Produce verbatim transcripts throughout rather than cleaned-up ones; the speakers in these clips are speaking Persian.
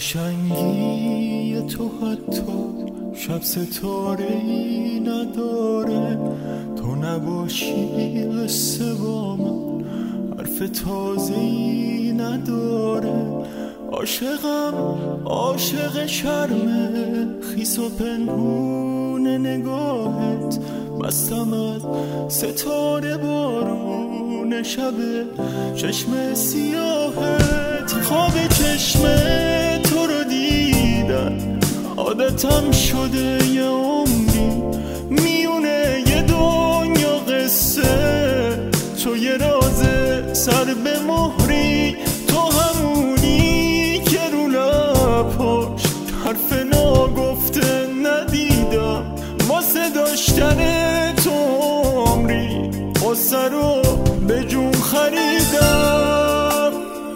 قشنگی تو حتی شب ستاره‌ای نداره، تو نباشی قصه با من حرف تازه‌ای نداره. عاشقم عاشق شرمه خیس و پنهون نگاهت، بستم از ستاره بارون شب چشم سیاهت. خواب چشم تو رو دیدن عادتم شده یه عمری، میونه یه دنیا قصه تو یه راز سر به مهری. تو همونی که رو لباش حرف ناگفته ندیدم، واسه داشتن تو عمری قصه رو به جون خریدم.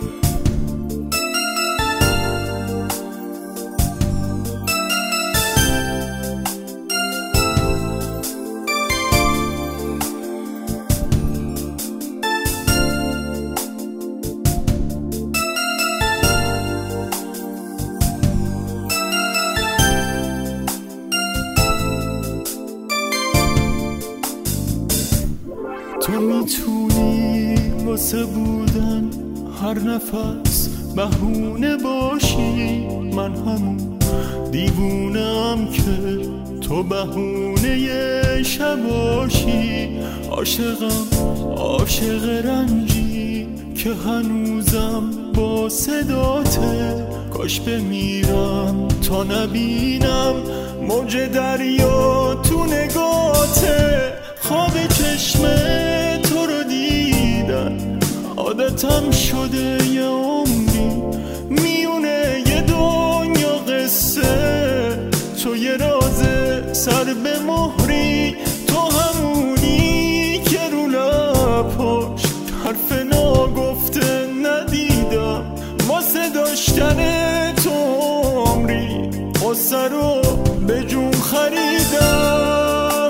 تو میتونی واسه بودن هر نفس بهونه باشی، من همون دیوونم که تو بهونه شب باشی. عاشقم عاشق رنجی که هنوزم با صداته، کاش بمیرم تا نبینم موج دریا تو نگاته. خواب چشم تو رو دیدن عادتم شده یه عمری، میونه یه دنیا قصه تو یه راز سر به مهری. تو همونی که رو لباش حرف ناگفته ندیدم، واسه داشتن تو عمری قصه رو به جون خریدم.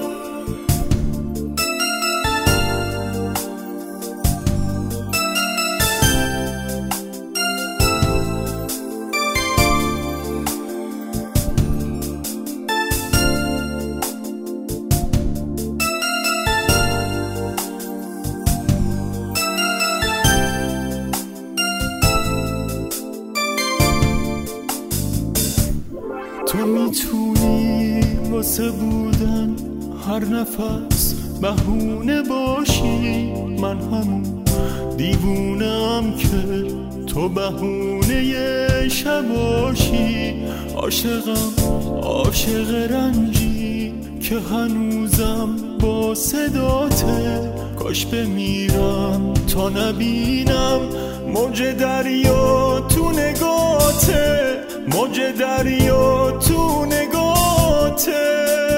تو میتونی واسه بودن هر نفس بهونه باشی، من همون دیوونم که تو بهونه شب باشی. عاشقم عاشق رنجی که هنوزم با صداته، کاش بمیرم تا نبینم موج دریا تو نگاته، موج دریا تو نگاته.